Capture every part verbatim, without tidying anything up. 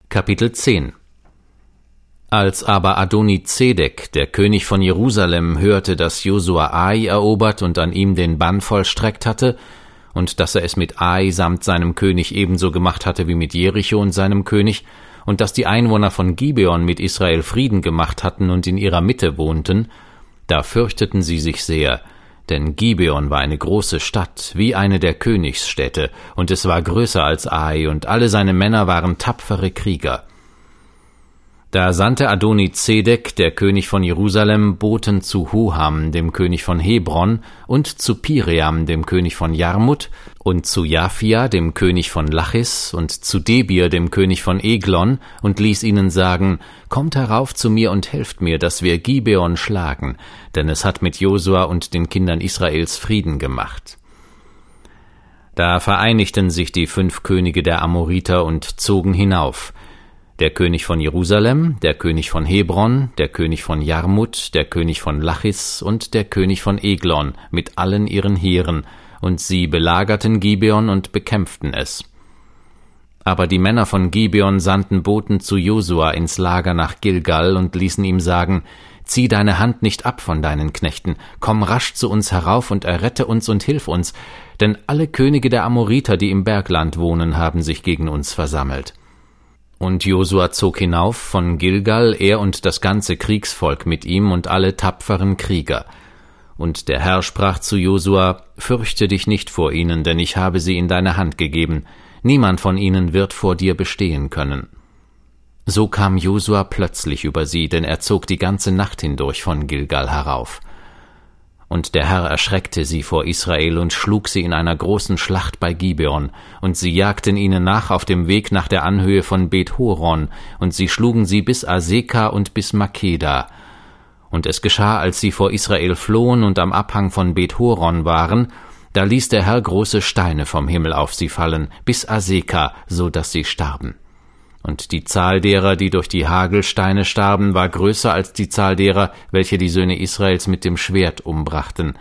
Kapitel zehn. Als aber Adoni-Zedek, der König von Jerusalem, hörte, dass Josua Ai erobert und an ihm den Bann vollstreckt hatte, und dass er es mit Ai samt seinem König ebenso gemacht hatte wie mit Jericho und seinem König, und dass die Einwohner von Gibeon mit Israel Frieden gemacht hatten und in ihrer Mitte wohnten, da fürchteten sie sich sehr, denn Gibeon war eine große Stadt, wie eine der Königsstädte, und es war größer als Ai, und alle seine Männer waren tapfere Krieger. Da sandte Adoni-Zedek, der König von Jerusalem, Boten zu Hoham, dem König von Hebron, und zu Piream, dem König von Jarmut, und zu Japhia, dem König von Lachis, und zu Debir, dem König von Eglon, und ließ ihnen sagen: Kommt herauf zu mir und helft mir, dass wir Gibeon schlagen, denn es hat mit Josua und den Kindern Israels Frieden gemacht. Da vereinigten sich die fünf Könige der Amoriter und zogen hinauf: der König von Jerusalem, der König von Hebron, der König von Jarmut, der König von Lachis und der König von Eglon mit allen ihren Heeren, und sie belagerten Gibeon und bekämpften es. Aber die Männer von Gibeon sandten Boten zu Josua ins Lager nach Gilgal und ließen ihm sagen: Zieh deine Hand nicht ab von deinen Knechten, komm rasch zu uns herauf und errette uns und hilf uns, denn alle Könige der Amoriter, die im Bergland wohnen, haben sich gegen uns versammelt. Und Josua zog hinauf von Gilgal, er und das ganze Kriegsvolk mit ihm und alle tapferen Krieger. Und der Herr sprach zu Josua: Fürchte dich nicht vor ihnen, denn ich habe sie in deine Hand gegeben. Niemand von ihnen wird vor dir bestehen können. So kam Josua plötzlich über sie, denn er zog die ganze Nacht hindurch von Gilgal herauf. Und der Herr erschreckte sie vor Israel und schlug sie in einer großen Schlacht bei Gibeon, und sie jagten ihnen nach auf dem Weg nach der Anhöhe von Bet-Horon, und sie schlugen sie bis Aseka und bis Makeda. Und es geschah, als sie vor Israel flohen und am Abhang von Bet-Horon waren, da ließ der Herr große Steine vom Himmel auf sie fallen, bis Aseka, so dass sie starben. Und die Zahl derer, die durch die Hagelsteine starben, war größer als die Zahl derer, welche die Söhne Israels mit dem Schwert umbrachten.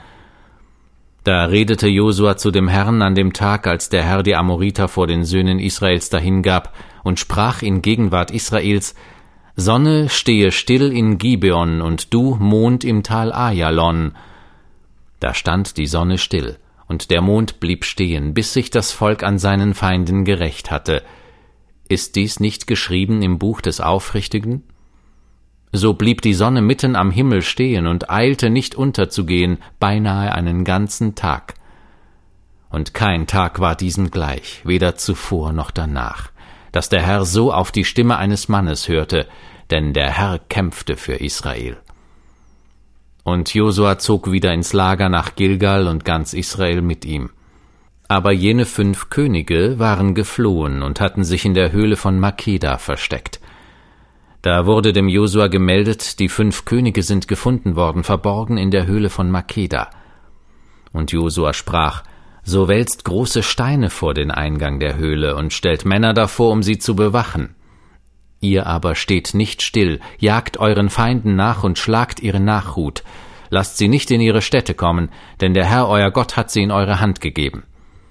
Da redete Josua zu dem Herrn an dem Tag, als der Herr die Amoriter vor den Söhnen Israels dahingab, und sprach in Gegenwart Israels: Sonne, stehe still in Gibeon, und du, Mond, im Tal Ajalon. Da stand die Sonne still, und der Mond blieb stehen, bis sich das Volk an seinen Feinden gerächt hatte. Ist dies nicht geschrieben im Buch des Aufrichtigen? So blieb die Sonne mitten am Himmel stehen und eilte nicht unterzugehen, beinahe einen ganzen Tag. Und kein Tag war diesen gleich, weder zuvor noch danach, dass der Herr so auf die Stimme eines Mannes hörte, denn der Herr kämpfte für Israel. Und Josua zog wieder ins Lager nach Gilgal und ganz Israel mit ihm. Aber jene fünf Könige waren geflohen und hatten sich in der Höhle von Makeda versteckt. Da wurde dem Josua gemeldet, die fünf Könige sind gefunden worden, verborgen in der Höhle von Makeda. Und Josua sprach: So wälzt große Steine vor den Eingang der Höhle und stellt Männer davor, um sie zu bewachen. Ihr aber steht nicht still, jagt euren Feinden nach und schlagt ihre Nachhut. Lasst sie nicht in ihre Städte kommen, denn der Herr euer Gott hat sie in eure Hand gegeben.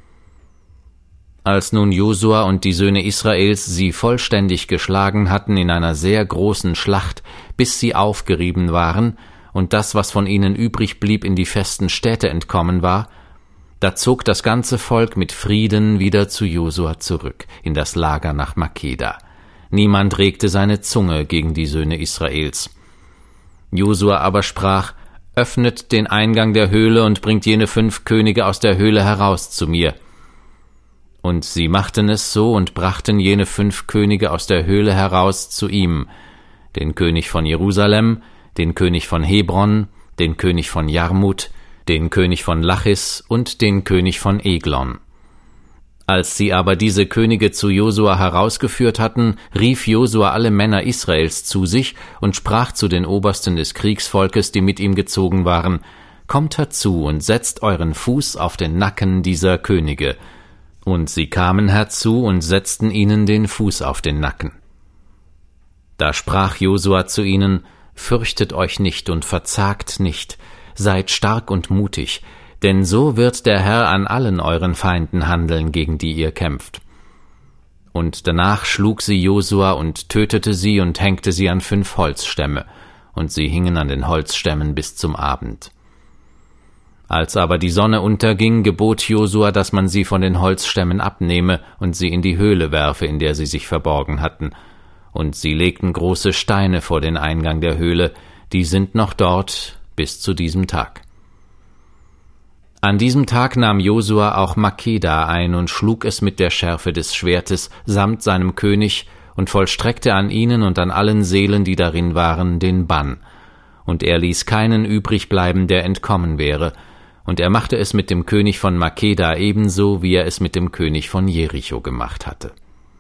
Als nun Josua und die Söhne Israels sie vollständig geschlagen hatten in einer sehr großen Schlacht, bis sie aufgerieben waren, und das, was von ihnen übrig blieb, in die festen Städte entkommen war, da zog das ganze Volk mit Frieden wieder zu Josua zurück, in das Lager nach Makeda. Niemand regte seine Zunge gegen die Söhne Israels. Josua aber sprach: Öffnet den Eingang der Höhle und bringt jene fünf Könige aus der Höhle heraus zu mir. Und sie machten es so und brachten jene fünf Könige aus der Höhle heraus zu ihm, den König von Jerusalem, den König von Hebron, den König von Jarmut, den König von Lachis und den König von Eglon. Als sie aber diese Könige zu Josua herausgeführt hatten, rief Josua alle Männer Israels zu sich und sprach zu den Obersten des Kriegsvolkes, die mit ihm gezogen waren: Kommt herzu und setzt euren Fuß auf den Nacken dieser Könige. Und sie kamen herzu und setzten ihnen den Fuß auf den Nacken. Da sprach Josua zu ihnen: Fürchtet euch nicht und verzagt nicht, seid stark und mutig, denn so wird der Herr an allen euren Feinden handeln, gegen die ihr kämpft. Und danach schlug sie Josua und tötete sie und hängte sie an fünf Holzstämme, und sie hingen an den Holzstämmen bis zum Abend. Als aber die Sonne unterging, gebot Josua, dass man sie von den Holzstämmen abnehme und sie in die Höhle werfe, in der sie sich verborgen hatten. Und sie legten große Steine vor den Eingang der Höhle, die sind noch dort bis zu diesem Tag. An diesem Tag nahm Josua auch Makeda ein und schlug es mit der Schärfe des Schwertes samt seinem König und vollstreckte an ihnen und an allen Seelen, die darin waren, den Bann. Und er ließ keinen übrig bleiben, der entkommen wäre, und er machte es mit dem König von Makeda ebenso, wie er es mit dem König von Jericho gemacht hatte.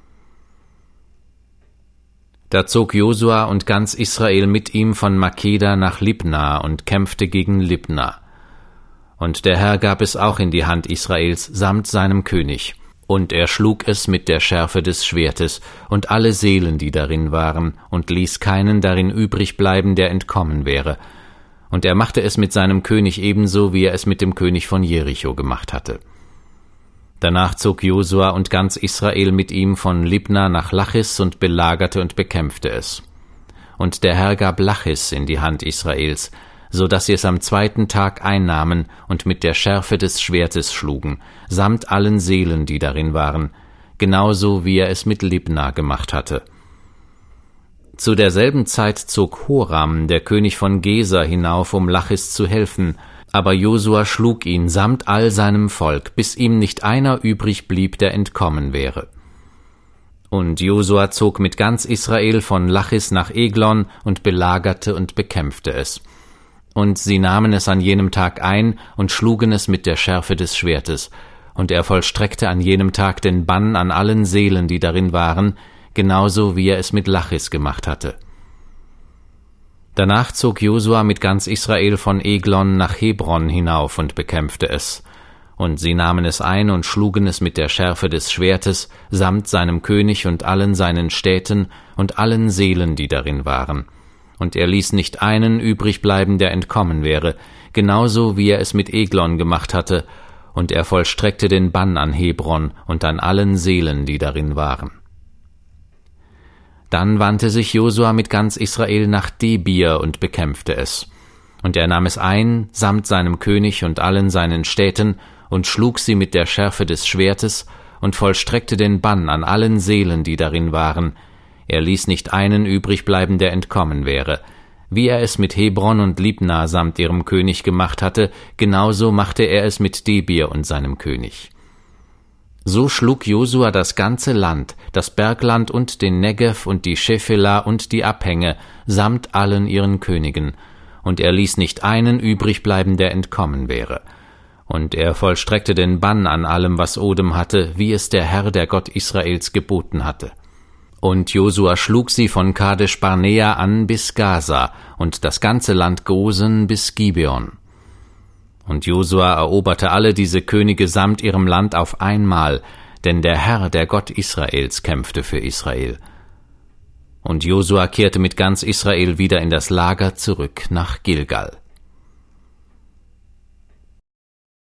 Da zog Josua und ganz Israel mit ihm von Makeda nach Libna und kämpfte gegen Libna. Und der Herr gab es auch in die Hand Israels samt seinem König, und er schlug es mit der Schärfe des Schwertes und alle Seelen, die darin waren, und ließ keinen darin übrig bleiben, der entkommen wäre. Und er machte es mit seinem König ebenso, wie er es mit dem König von Jericho gemacht hatte. Danach zog Josua und ganz Israel mit ihm von Libna nach Lachis und belagerte und bekämpfte es. Und der Herr gab Lachis in die Hand Israels, so dass sie es am zweiten Tag einnahmen und mit der Schärfe des Schwertes schlugen, samt allen Seelen, die darin waren, genauso wie er es mit Libna gemacht hatte. Zu derselben Zeit zog Horam, der König von Geser, hinauf, um Lachis zu helfen, aber Josua schlug ihn samt all seinem Volk, bis ihm nicht einer übrig blieb, der entkommen wäre. Und Josua zog mit ganz Israel von Lachis nach Eglon und belagerte und bekämpfte es. Und sie nahmen es an jenem Tag ein und schlugen es mit der Schärfe des Schwertes, und er vollstreckte an jenem Tag den Bann an allen Seelen, die darin waren, genauso wie er es mit Lachis gemacht hatte. Danach zog Josua mit ganz Israel von Eglon nach Hebron hinauf und bekämpfte es. Und sie nahmen es ein und schlugen es mit der Schärfe des Schwertes, samt seinem König und allen seinen Städten und allen Seelen, die darin waren. Und er ließ nicht einen übrig bleiben, der entkommen wäre, genauso wie er es mit Eglon gemacht hatte, und er vollstreckte den Bann an Hebron und an allen Seelen, die darin waren. Dann wandte sich Josua mit ganz Israel nach Debir und bekämpfte es. Und er nahm es ein, samt seinem König und allen seinen Städten, und schlug sie mit der Schärfe des Schwertes und vollstreckte den Bann an allen Seelen, die darin waren. Er ließ nicht einen übrig bleiben, der entkommen wäre. Wie er es mit Hebron und Libna samt ihrem König gemacht hatte, genauso machte er es mit Debir und seinem König. So schlug Josua das ganze Land, das Bergland und den Negev und die Schefela und die Abhänge, samt allen ihren Königen, und er ließ nicht einen übrig bleiben, der entkommen wäre. Und er vollstreckte den Bann an allem, was Odem hatte, wie es der Herr, der Gott Israels, geboten hatte. Und Josua schlug sie von Kadesh Barnea an bis Gaza und das ganze Land Gosen bis Gibeon. Und Josua eroberte alle diese Könige samt ihrem Land auf einmal, denn der Herr, der Gott Israels, kämpfte für Israel. Und Josua kehrte mit ganz Israel wieder in das Lager zurück nach Gilgal.